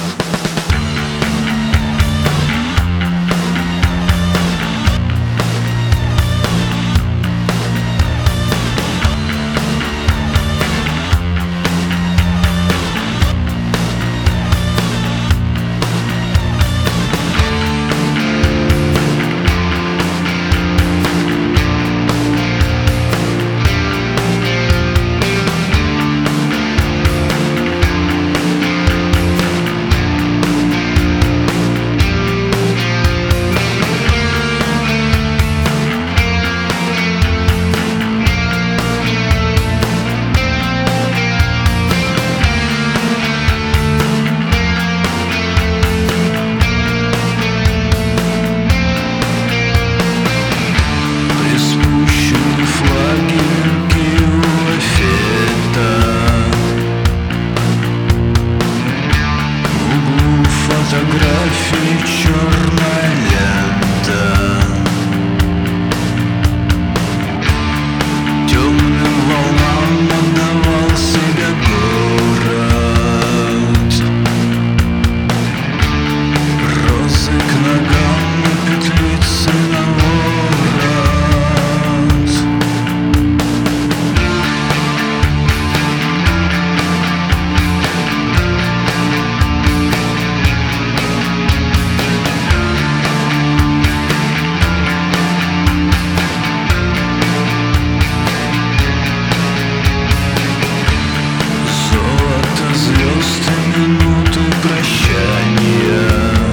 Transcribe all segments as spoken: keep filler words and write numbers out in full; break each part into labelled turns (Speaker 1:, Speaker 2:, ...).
Speaker 1: Фотографии черная лента, темным волнам отдавал себя город. Розы к ногам и петлицы на ворот. Звезд и минуты прощания,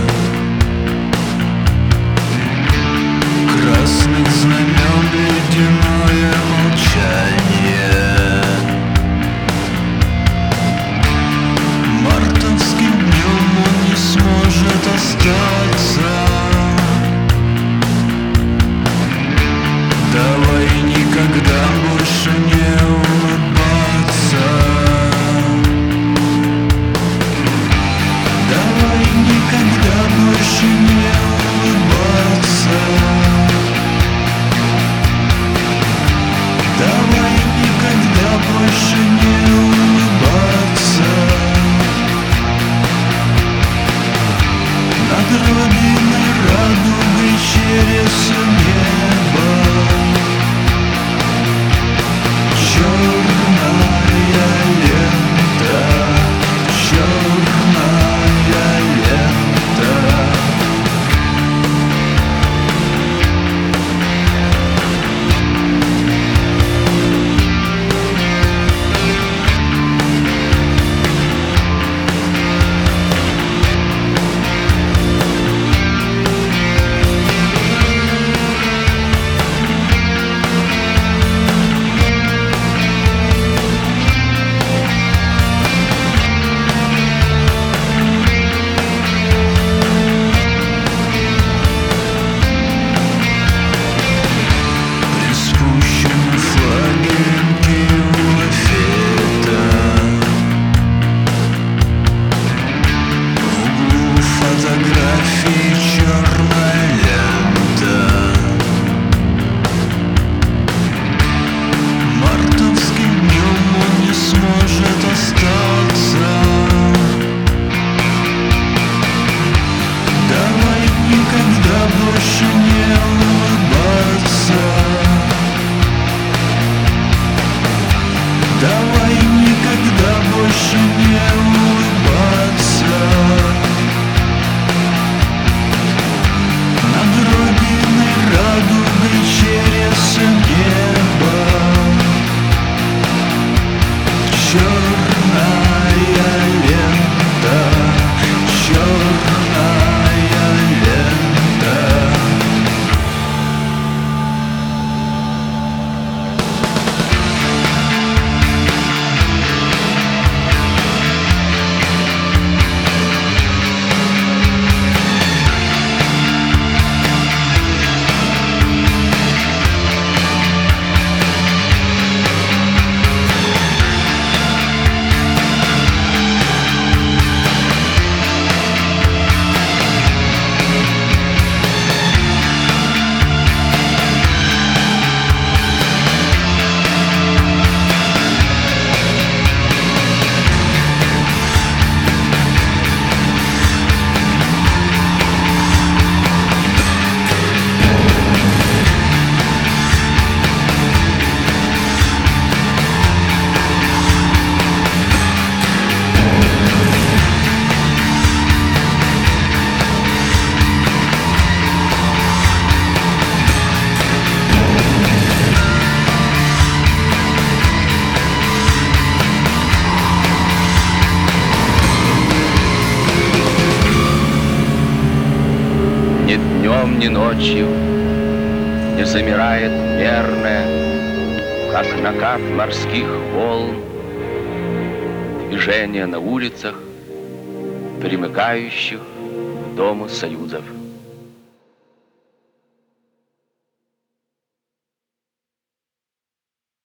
Speaker 1: красных знамен ледяное молчание. Мартовским днем он не сможет остаться. Давай никогда больше не улыбаться. Никогда больше не улыбаться. Давай никогда больше не улыбаться. Над родиной радугой через небо. Черная лента, черная лента.
Speaker 2: ни ночью не замирает мерное, как накат морских волн, движение на улицах, примыкающих к Дому Союзов.